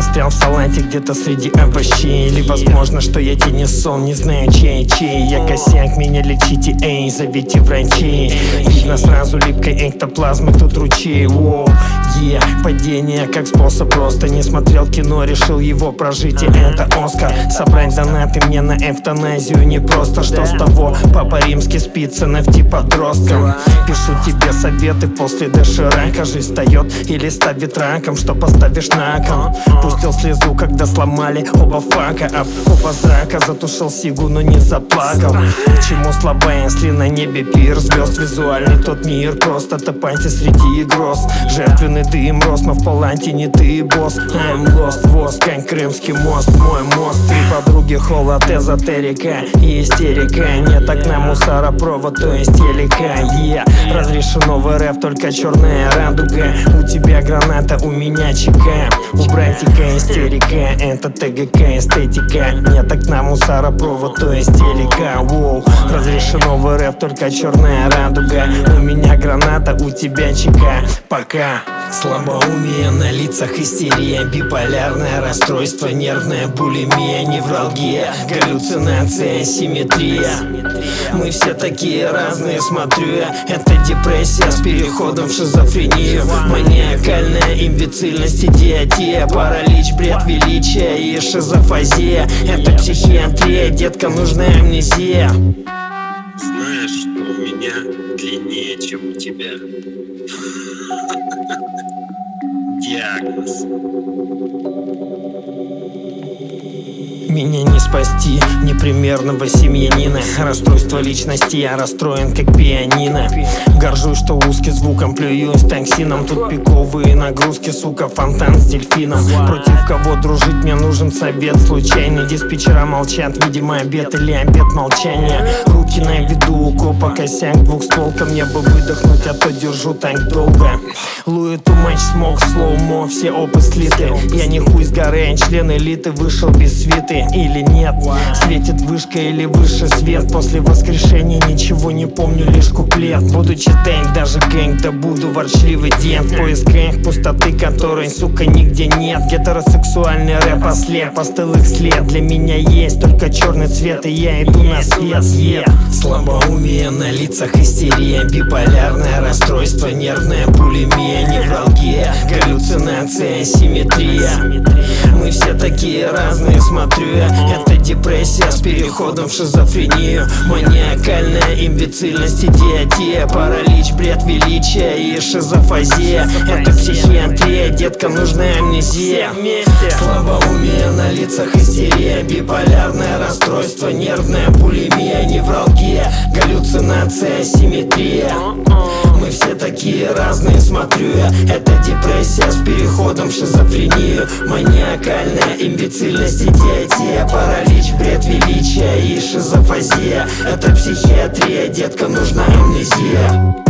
застрял в салате где-то среди овощей. Или возможно, что я тени сон, не знаю чей. Я косяк, меня лечите, эй, зовите врачей. Видно сразу липкой эктоплазмы, тут ручей. Воу, падение как способ, просто не смотрел кино, решил его прожить, и это Оскар. Собрать донаты мне на эвтаназию не просто. Что с того, папа римский спит, NFT подросткам. Пишу тебе советы после доширака. Жизнь встает или ставит раком, что поставишь на кон. Пустил слезу, когда сломали оба фака, а оба зрака. Затушил сигу, но не заплакал. К чему слова, если на небе пир звезд? Визуальный тот мир, просто топайте среди гроз. Жертвенный дым рос, но в паланте не ты босс. I'm lost, воск, как Крымский мост. Мой мост, три подруги, холод, эзотерика и истерика. Нет окна, мусоропровод, то есть телека. Разрешено в РФ только черная радуга. У тебя граната, у меня ЧК. У братика истерика, это ТГК, эстетика. Нет окна, мусоропровод, то есть телека. Воу. Разрешено в РФ только черная радуга. У меня граната, у тебя ЧК. Пока. Слабоумие на лицах, истерия, биполярное расстройство, нервная булимия, невралгия, галлюцинация, асимметрия. Мы все такие разные, смотрю я. Это депрессия с переходом в шизофрению, маниакальная имбецильность, идиотия, паралич, бред величия и шизофазия. Это психиатрия, детка, нужна амнезия. Знаешь, что у меня длиннее, чем у тебя? Диагноз. Меня не спасти, непримерного семьянина. Расстройство личности, я расстроен как пианино. Горжусь, что узкий звуком плююсь токсином. Тут пиковые нагрузки, сука, фонтан с дельфином. Против кого дружить, мне нужен совет случайный. Диспетчера молчат, видимо, обед или обед молчания. Руки на виду у копа, косяк двухстволка. Мне бы выдохнуть, а то держу так долго. Луи too much smoke, slow-mo, все опы слиты. Я не хуй с горы, член элиты вышел без свиты. Или нет, светит вышка или выше свет. После воскрешения ничего не помню, лишь куплет. Буду читать даже гэнг, да буду ворчливый дед. В поисках пустоты, которой, сука, нигде нет. Гетеросексуальный рэп ослеп, остыл их след. Для меня есть только черный цвет, и я иду на свет. Слабоумие на лицах, истерия, биполярное расстройство, нервная булимия, невралгия, галлюцинация, асимметрия. Мы все такие разные, смотрю я. Это депрессия с переходом в шизофрению, маниакальная имбецильность, идиотия, паралич, бред величия и шизофазия. Это психиатрия, детка, нужна амнезия. Слабоумие на лицах, истерия, биполярное расстройство, нервная булимия, невралгия, галлюцинация, асимметрия. Мы все такие разные, смотрю я. Это депрессия с переходом в шизофрению, маниакальная имбецильность, идиотия, паралич, бред величия и шизофазия. Это психиатрия, детка, нужна амнезия.